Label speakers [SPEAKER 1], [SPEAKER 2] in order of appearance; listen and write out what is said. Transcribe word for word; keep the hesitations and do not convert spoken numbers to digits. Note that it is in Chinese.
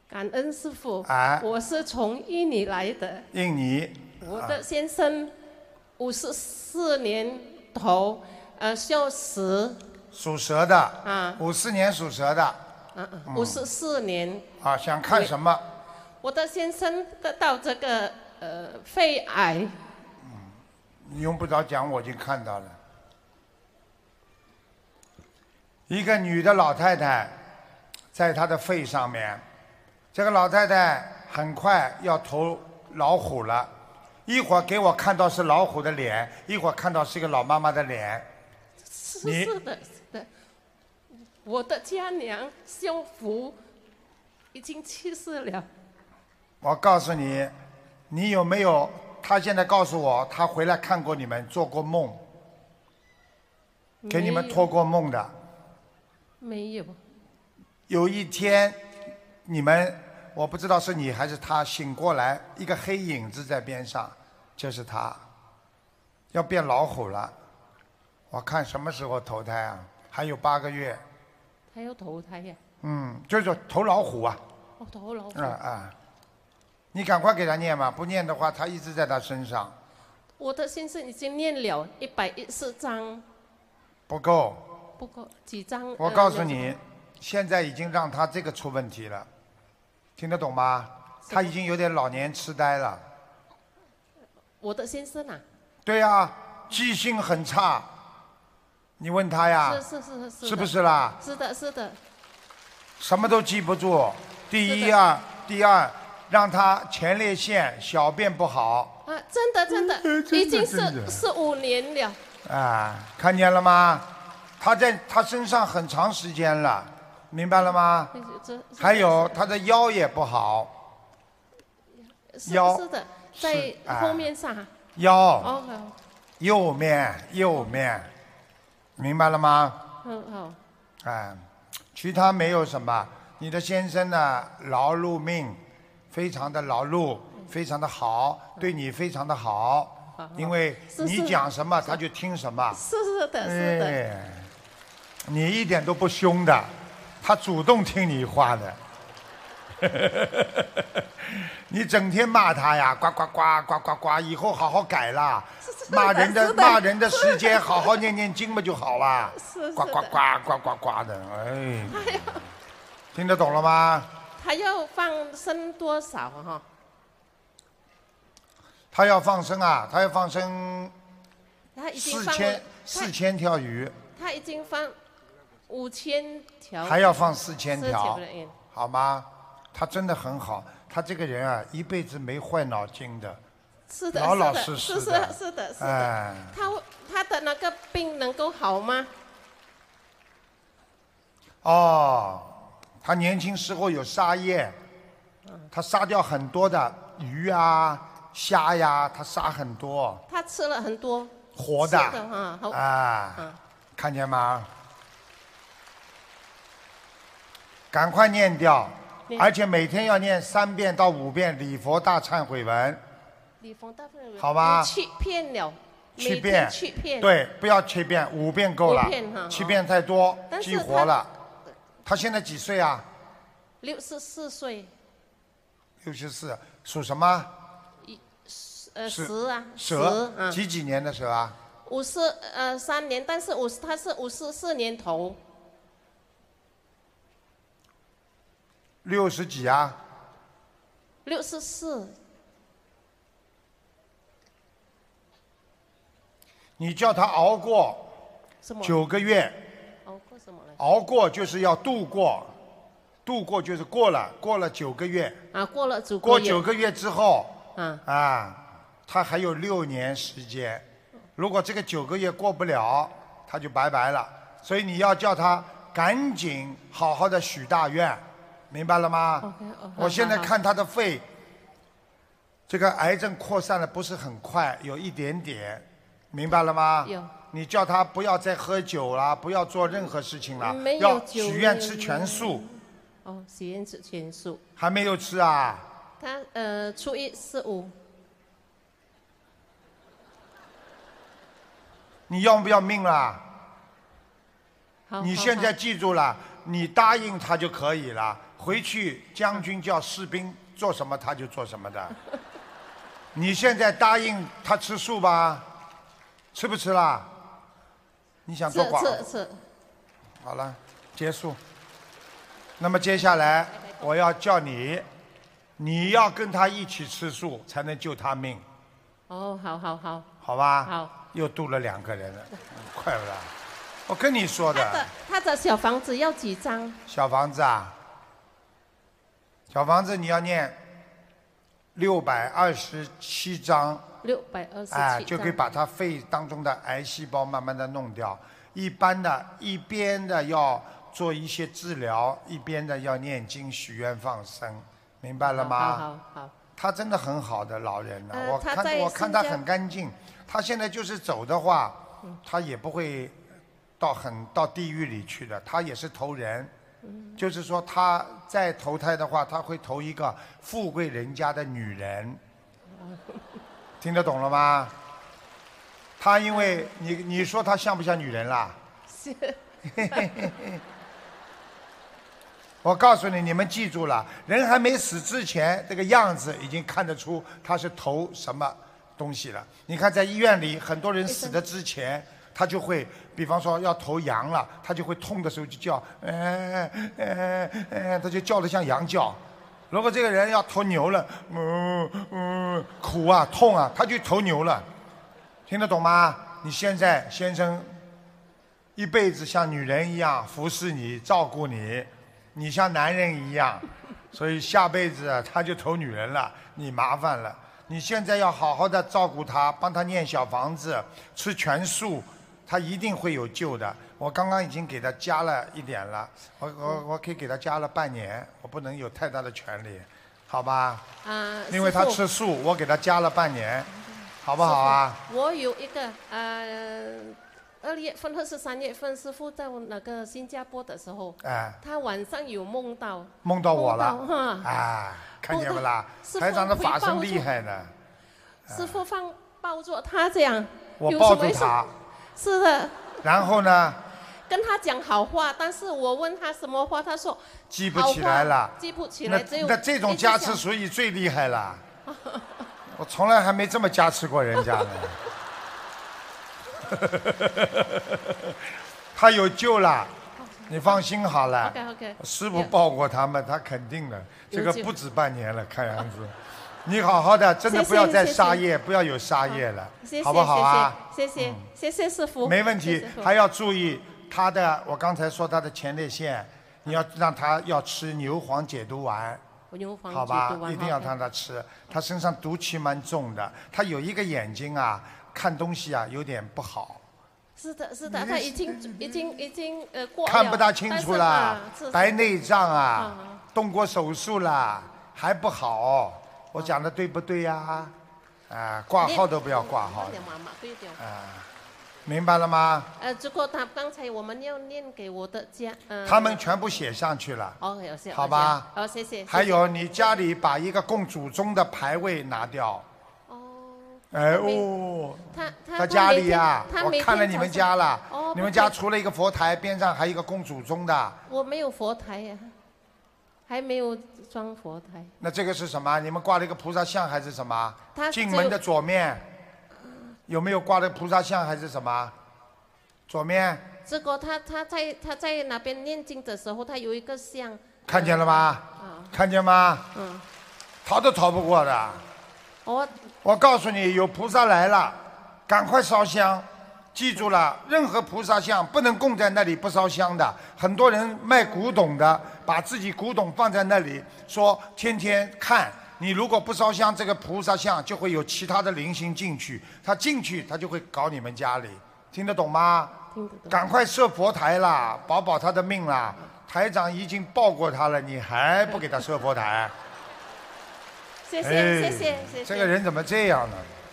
[SPEAKER 1] 感恩师父。
[SPEAKER 2] 啊，
[SPEAKER 1] 我是从印尼来的。
[SPEAKER 2] 印尼。
[SPEAKER 1] 我的先生五十四年头，呃，孝时。
[SPEAKER 2] 属蛇的。
[SPEAKER 1] 啊。
[SPEAKER 2] 五四年属蛇的。
[SPEAKER 1] 嗯嗯。五十四年。
[SPEAKER 2] 啊，想看什么？
[SPEAKER 1] 我的先生得到这个呃肺癌。
[SPEAKER 2] 嗯，你用不着讲，我已经看到了。一个女的老太太，在她的肺上面，这个老太太很快要投老虎了，一会儿给我看到是老虎的脸，一会儿看到是一个老妈妈的脸。
[SPEAKER 1] 是是的，是的。我的家娘幸福已经去世了。
[SPEAKER 2] 我告诉你，你有没有？她现在告诉我，她回来看过你们，做过梦，给你们托过梦的。
[SPEAKER 1] 没有。
[SPEAKER 2] 有一天，你们我不知道是你还是他醒过来，一个黑影子在边上，就是他，要变老虎了。我看什么时候投胎啊？还有八个月。
[SPEAKER 1] 他要投胎呀？
[SPEAKER 2] 嗯，就是投老虎啊。
[SPEAKER 1] 哦，投老虎。
[SPEAKER 2] 啊啊！你赶快给他念嘛，不念的话，他一直在他身上。
[SPEAKER 1] 我的先生已经念了一百一十章。
[SPEAKER 2] 不够。
[SPEAKER 1] 不够几张？
[SPEAKER 2] 我告诉你，现在已经让他这个出问题了，听得懂吗？他已经有点老年痴呆了。
[SPEAKER 1] 我的先生啊？
[SPEAKER 2] 对呀，记性很差。你问他呀？
[SPEAKER 1] 是是是是。
[SPEAKER 2] 是不是啦？
[SPEAKER 1] 是的，是的。
[SPEAKER 2] 什么都记不住。第一啊，第二，让他前列腺小便不好。
[SPEAKER 1] 啊，真的真的，已经是十五年了。
[SPEAKER 2] 啊，看见了吗？他在他身上很长时间了，明白了吗？还有他的腰也不好。
[SPEAKER 1] 腰是的，在后面上。
[SPEAKER 2] 腰。
[SPEAKER 1] 哦好。
[SPEAKER 2] 右面右面，明白了吗？
[SPEAKER 1] 嗯好。
[SPEAKER 2] 哎，其他没有什么。你的先生呢，劳碌命，非常的劳碌，非常的好，对你非常的好，因为你讲什么他就听什么。
[SPEAKER 1] 是是的，是的。
[SPEAKER 2] 哎，你一点都不凶的，他主动听你话的。你整天骂他呀，呱呱呱呱呱呱，以后好好改啦。骂人的骂人的时间，好好念念经嘛就好了。呱呱呱呱呱呱的，哎，听得懂了吗？
[SPEAKER 1] 他要放生多少哈？
[SPEAKER 2] 他要放生啊，他要放生四千
[SPEAKER 1] 了
[SPEAKER 2] 四千条鱼。
[SPEAKER 1] 他已经放五千条。
[SPEAKER 2] 还要放四千条，
[SPEAKER 1] 嗯
[SPEAKER 2] 好吗？他真的很好，他这个人啊，一辈子没坏脑筋的，
[SPEAKER 1] 是的，
[SPEAKER 2] 老老实实的，
[SPEAKER 1] 是的，是的，是的。
[SPEAKER 2] 哎，
[SPEAKER 1] 他他的那个病能够好吗？
[SPEAKER 2] 哦，他年轻时候有杀业，他杀掉很多的鱼啊、虾呀，他杀很多。
[SPEAKER 1] 他吃了很多
[SPEAKER 2] 活的
[SPEAKER 1] 啊，好
[SPEAKER 2] 啊，看见吗？赶快念掉，而且每天要念三遍到五遍礼佛大忏悔文。
[SPEAKER 1] 礼佛大忏悔文。
[SPEAKER 2] 好吧。
[SPEAKER 1] 七遍了。
[SPEAKER 2] 七遍。
[SPEAKER 1] 七遍。
[SPEAKER 2] 对，不要七遍，五遍够了。
[SPEAKER 1] 五遍哈。
[SPEAKER 2] 七遍太多，激活了。他现在几岁啊？
[SPEAKER 1] 六十四岁。
[SPEAKER 2] 六十四，属什么？
[SPEAKER 1] 一呃蛇啊。
[SPEAKER 2] 蛇。几几年的蛇啊？
[SPEAKER 1] 五十呃三年，但是五十他是五十四年头。
[SPEAKER 2] 六十几啊？
[SPEAKER 1] 六十四。
[SPEAKER 2] 你叫他熬过九个月。
[SPEAKER 1] 熬过什么呢？
[SPEAKER 2] 熬过就是要度过，度过就是过了，过了九个月。
[SPEAKER 1] 啊，过了九个月。
[SPEAKER 2] 过九个月之后，
[SPEAKER 1] 啊
[SPEAKER 2] 啊，他还有六年时间。如果这个九个月过不了，他就拜拜了。所以你要叫他赶紧好好的许大愿。明白了吗？
[SPEAKER 1] okay, okay,
[SPEAKER 2] 我现在看他的肺，这个癌症扩散的不是很快，有一点点，明白了吗？
[SPEAKER 1] 有。
[SPEAKER 2] 你叫他不要再喝酒了，不要做任何事情了，
[SPEAKER 1] 没有
[SPEAKER 2] 要许愿吃全素。
[SPEAKER 1] 哦，许愿吃全素。
[SPEAKER 2] 还没有吃啊？
[SPEAKER 1] 他呃，初一十五。你
[SPEAKER 2] 要不要命啦？
[SPEAKER 1] 好。
[SPEAKER 2] 你现在记住了。 你答应他就可以了。回去将军叫士兵做什么他就做什么的。你现在答应他吃素吧？吃不吃啦？你想做寡妇？
[SPEAKER 1] 吃吃吃。
[SPEAKER 2] 好了，结束。那么接下来我要叫你，你要跟他一起吃素，才能救他命。
[SPEAKER 1] 哦，好好好。
[SPEAKER 2] 好吧。
[SPEAKER 1] 好。
[SPEAKER 2] 又度了两个人了，快不啦？我跟你说的。
[SPEAKER 1] 他的他的小房子要几张？
[SPEAKER 2] 小房子啊，小房子你要念六百二十七章。
[SPEAKER 1] 六百二十七章。
[SPEAKER 2] 哎，就可以把他肺当中的癌细胞慢慢的弄掉。一般的，一边的要做一些治疗，一边的要念经、许愿、放生，明白了吗？
[SPEAKER 1] 好好好。
[SPEAKER 2] 他真的很好的老人呢、啊
[SPEAKER 1] 呃，
[SPEAKER 2] 我看我看他很干净。他现在就是走的话，他也不会到很到地狱里去的，他也是投人。嗯、就是说他再投胎的话，他会投一个富贵人家的女人。听得懂了吗？他因为你你说他像不像女人啦？
[SPEAKER 1] 是。
[SPEAKER 2] 我告诉你，你们记住了，人还没死之前，这个样子已经看得出他是投什么东西了。你看在医院里，很多人死的之前，他就会，比方说要投羊了，他就会痛的时候就叫，嗯嗯嗯，他就叫得像羊叫。如果这个人要投牛了，嗯嗯，苦啊痛啊，他就投牛了。听得懂吗？你现在先生一辈子像女人一样服侍你、照顾你，你像男人一样，所以下辈子他就投女人了，你麻烦了。你现在要好好的照顾他，帮他念小房子，吃全素，他一定会有救的。我刚刚已经给他加了一点了，我我我可以给他加了半年，我不能有太大的权利，好吧？
[SPEAKER 1] 啊。
[SPEAKER 2] 因为他吃素，我给他加了半年，好不好啊？
[SPEAKER 1] 我有一个呃，二月份或是三月份，师傅在我那个新加坡的时候，
[SPEAKER 2] 哎，
[SPEAKER 1] 他晚上有梦到。
[SPEAKER 2] 梦到我了。
[SPEAKER 1] 梦到哈。
[SPEAKER 2] 哎，看见不啦？台长的法身厉害的。
[SPEAKER 1] 师傅放抱住他这样。
[SPEAKER 2] 我抱住他。
[SPEAKER 1] 是的。
[SPEAKER 2] 然后呢？
[SPEAKER 1] 跟他讲好话，但是我问他什么话，他说
[SPEAKER 2] 记不起来了，
[SPEAKER 1] 记不起来。只有
[SPEAKER 2] 那这种加持属于最厉害了，我从来还没这么加持过人家呢。他有救了，你放心好了。
[SPEAKER 1] OK OK。
[SPEAKER 2] 师父抱过他们，他肯定的，这个不止半年了，看样子。你好好的，真的不要再杀业，不要有杀业了，好不好啊？
[SPEAKER 1] 谢谢谢谢师父。
[SPEAKER 2] 没问题，还要注意。他的，我刚才说他的前列腺，你要让他要吃牛黄解毒丸，好吧？一定要让他吃。他身上毒气蛮重的，他有一个眼睛啊，看东西啊有点不好。
[SPEAKER 1] 是的，是的，他已经已经已经呃过了。
[SPEAKER 2] 看不大清楚了，白内障啊，动过手术了，还不好。我讲的对不对呀？啊，挂号都不要挂号。啊。明白了吗？
[SPEAKER 1] 呃，这个他刚才我们要念给我的家，呃，
[SPEAKER 2] 他们全部写上去了。
[SPEAKER 1] 哦，有谢。
[SPEAKER 2] 好吧。
[SPEAKER 1] 好，谢谢。
[SPEAKER 2] 还有你家里把一个供祖宗的牌位拿掉。
[SPEAKER 1] 哦。
[SPEAKER 2] 哎哦。
[SPEAKER 1] 他他
[SPEAKER 2] 他家里呀，我看了你们家了。
[SPEAKER 1] 哦。
[SPEAKER 2] 你们家除了一个佛台，边上还有一个供祖宗的。
[SPEAKER 1] 我没有佛台呀，还没有装佛台。
[SPEAKER 2] 那这个是什么？你们挂了一个菩萨像还是什么？
[SPEAKER 1] 他
[SPEAKER 2] 进门的左面。有没有挂的菩萨像还是什么？左面。
[SPEAKER 1] 这个他他在他在那边念经的时候，他有一个像。
[SPEAKER 2] 看见了吗？
[SPEAKER 1] 啊。
[SPEAKER 2] 看见吗？
[SPEAKER 1] 嗯。
[SPEAKER 2] 逃都逃不过的。
[SPEAKER 1] 我。
[SPEAKER 2] 我告诉你，有菩萨来了，赶快烧香。记住了，任何菩萨像不能供在那里不烧香的。很多人卖古董的，把自己古董放在那里，说天天看。你如果不烧香，这个菩萨像就会有其他的灵性进去，他进去他就会搞你们家里，听得懂吗？
[SPEAKER 1] 听得懂。
[SPEAKER 2] 赶快设佛台啦，保保他的命啦！台长已经报过他了，你还不给他设佛台？
[SPEAKER 1] 谢谢、
[SPEAKER 2] 哎、
[SPEAKER 1] 谢谢谢谢。
[SPEAKER 2] 这个人怎么这样呢？